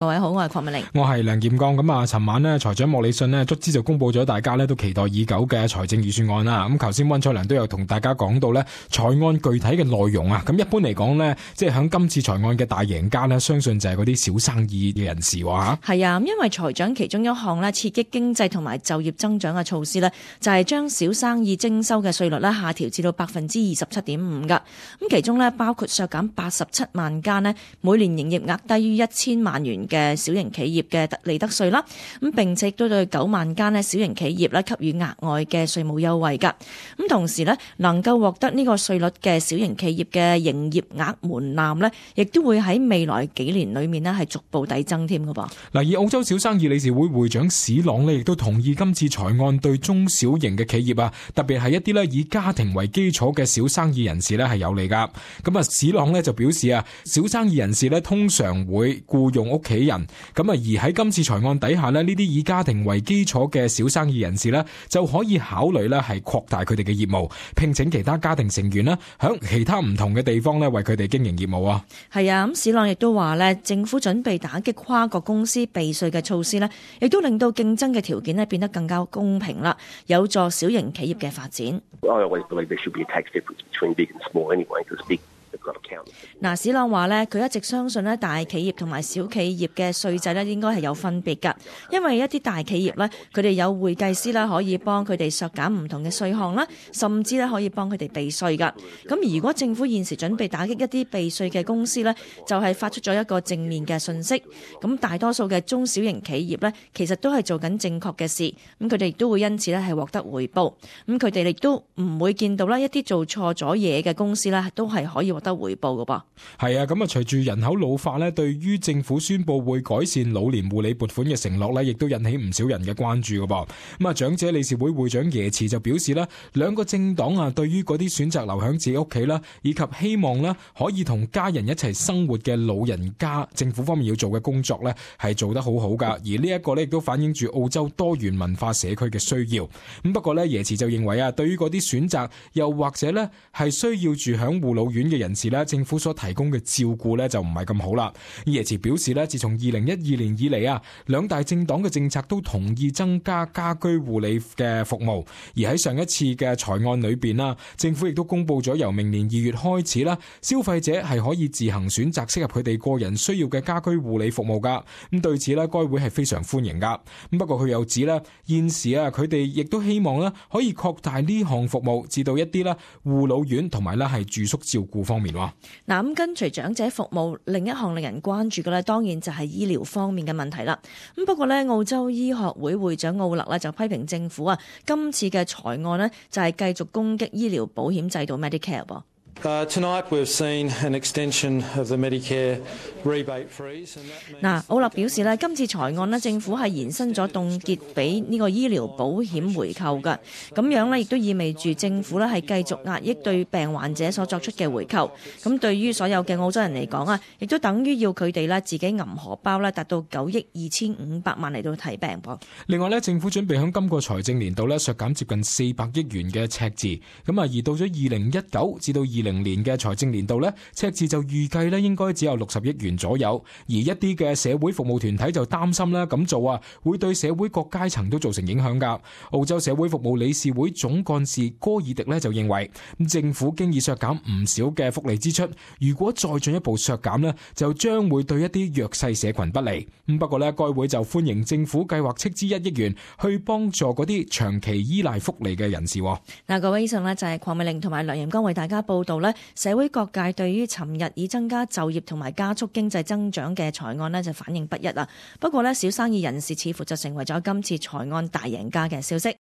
各位好，我係鄺美玲， 我係梁劍剛。咁啊，尋晚呢，財長莫里遜呢，卒之就公布咗大家呢都期待已久嘅財政預算案啦。咁頭先溫楚良都有同大家講到呢財案具體嘅內容啊。咁一般嚟講呢，即係響今次財案嘅大贏家呢，相信就係嗰啲小生意嘅人士喎。 係啊，因為財長其中一項呢刺激經濟同埋就業增長嘅措施呢，就係將小生意徵收嘅稅率呢下調至到27.5%噶。咁其中呢，包括削減87萬間呢每年營業額低於1000萬元嘅小型企業嘅利得稅啦，咁並且都對9萬間小型企業咧給予額外嘅稅務優惠噶。咁同時咧，能夠獲得呢個稅率嘅小型企業嘅營業額門檻咧，亦都會喺未來幾年裏面咧係逐步遞增添噶噃。 嗱，以澳洲小生意理事會會長史朗咧，亦都同意今次財案對中小型嘅企業啊，特別係一啲咧以家庭為基礎嘅小生意人士咧係有利噶。咁啊，史朗咧就表示啊，小生意人士咧通常會僱用屋企人。咁啊，而喺今次財案底下呢，呢啲以家庭為基礎嘅小生意人士呢，就可以考慮呢係擴大佢哋嘅業務，聘請其他家庭成員呢，響其他唔同嘅地方呢，為佢哋經營業務啊。 係啊，咁史朗亦都話呢，政府準備打擊跨國公司避稅嘅措施呢，亦都令到競爭嘅條件呢變得更加公平啦，有助小型企業嘅發展。嗱，史朗話咧，佢一直相信咧，大企業同埋小企業嘅稅制咧應該係有分別噶，因為一啲大企業咧，佢哋有會計師啦，可以幫佢哋削減唔同嘅稅項啦，甚至咧可以幫佢哋避稅噶。咁如果政府現時準備打擊一啲避稅嘅公司咧，就係發出咗一個正面嘅訊息。咁大多數嘅中小型企業咧，其實都係做緊正確嘅事，咁佢哋亦都會因此咧係獲得回報。咁佢哋亦都唔會見到啦一啲做錯咗嘢嘅公司咧，都係可以獲得回報噶噃。 係啊，咁啊，隨住人口老化咧，對於政府宣布會改善老年護理撥款嘅承諾咧，亦都引起唔少人嘅關注噶噃。咁啊，長者理事會會長耶茨就表示啦，兩個政黨啊，對於嗰啲選擇留響自己屋企啦，以及希望咧可以同家人一齊生活嘅老人家，政府方面要做嘅工作咧係做得好好噶。而呢一個咧亦都反映住澳洲多元文化社區嘅需要。咁不過咧，耶茨就認為啊，對於嗰啲選擇又或者咧係需要住響護老院嘅人士咧，政府所提供嘅照顧咧就唔係咁好啦。耶茨表示咧，自從2012年以嚟啊，兩大政黨嘅政策都同意增加家居護理嘅服務。而喺上一次嘅財案裏邊啦，政府亦都公布咗由明年2月開始啦，消費者係可以自行選擇適合佢哋個人需要嘅家居護理服務噶。咁對此咧，該會係非常歡迎噶。咁不過佢又指咧，現時啊，佢哋亦都希望咧可以擴大呢項服務至到一啲咧護老院同埋咧係住宿照顧方面。 嗱，咁跟隨長者服務，另一項令人關注嘅咧，當然就係醫療方面嘅問題啦。咁不過咧，澳洲醫學會會長奧勒咧就批評政府啊，今次嘅財案呢，就係繼續攻擊醫療保險制度 Medicare 噃。 Tonight we've seen an extension of the Medicare rebate freeze. 嗱，奧勒表示咧，今次財案呢，政府係延伸咗凍結俾呢個醫療保險回扣㗎，咁樣呢，亦都意味住政府呢係繼續壓抑對病患者所作出嘅回扣。咁對於所有嘅澳洲人嚟講啊，亦都等於要佢哋呢自己揞荷包呢達到9億2500萬嚟到睇病噃。 另外呢，政府準備喺今個財政年度呢削減接近400億元嘅赤字，咁啊，而到咗2019至到2020年嘅財政年度呢，赤字就預計呢應該只有60億元左右。而一啲嘅社會服務團體就擔心呢，咁做啊會對社會各階層都造成影響㗎。澳洲社會服務理事會總幹事戈爾迪呢就認為，政府經已削減唔少嘅福利支出，如果再進一步削減呢，就將會對一啲弱勢社群不利。不過呢，該會就歡迎政府計劃斥資1億元去幫助嗰啲長期依賴福利嘅人士。 嗱，各位以上呢就係鄺美玲同埋梁焱剛為大家報道呢，社會各界對於尋日以增加就業同埋加速經濟增長嘅財案呢就反應不一啦。不過呢，小生意人士似乎就成為咗今次財案大贏家嘅消息。